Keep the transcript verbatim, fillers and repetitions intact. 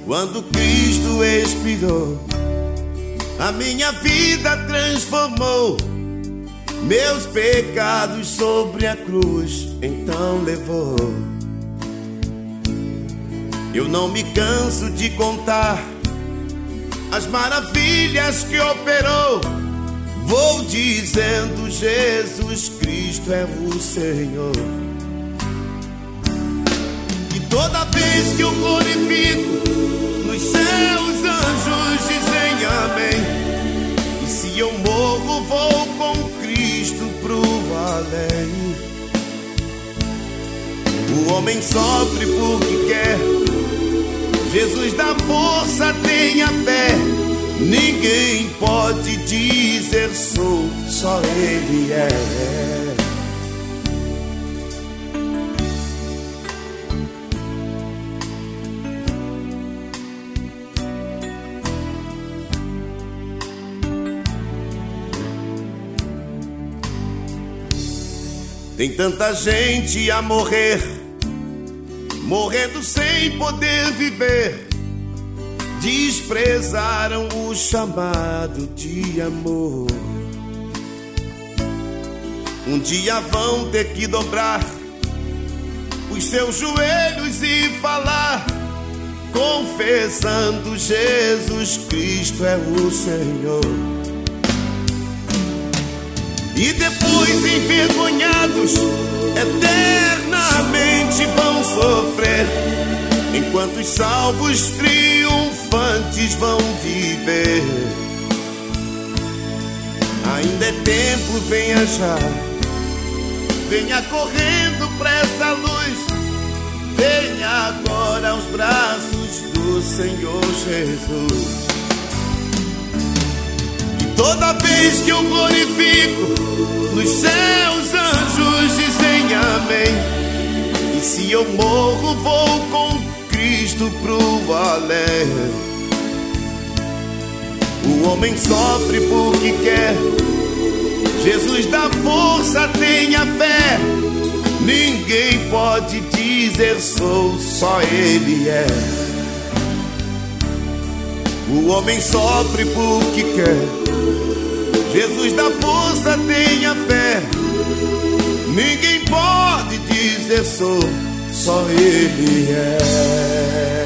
Quando Cristo expirou, a minha vida transformou. Meus pecados sobre a cruz então levou. Eu não me canso de contar as maravilhas que operou. Vou dizendo: Jesus Cristo é o Senhor. E toda vez que eu glorifico, nos céus anjos dizem amém. E se eu morro, vou com Cristo pro além. O homem sofre porque quer, Jesus dá força, tenha fé. Ninguém pode dizer sou, só Ele é. Tem tanta gente a morrer, morrendo sem poder viver. Desprezaram o chamado de amor. Um dia vão ter que dobrar os seus joelhos e falar, confessando: Jesus Cristo é o Senhor. E depois, envergonhados, eternamente vão sofrer, enquanto os salvos triunfantes vão viver. Ainda é tempo, venha já, venha correndo pra essa luz. Venha agora aos braços do Senhor Jesus. Toda vez que eu glorifico, nos céus anjos dizem amém. E se eu morro, vou com Cristo pro além. O homem sofre porque quer, Jesus dá força, tenha fé. Ninguém pode dizer sou, só Ele é. O homem sofre porque quer, Jesus dá força, tenha fé. Ninguém pode dizer sou, só Ele é.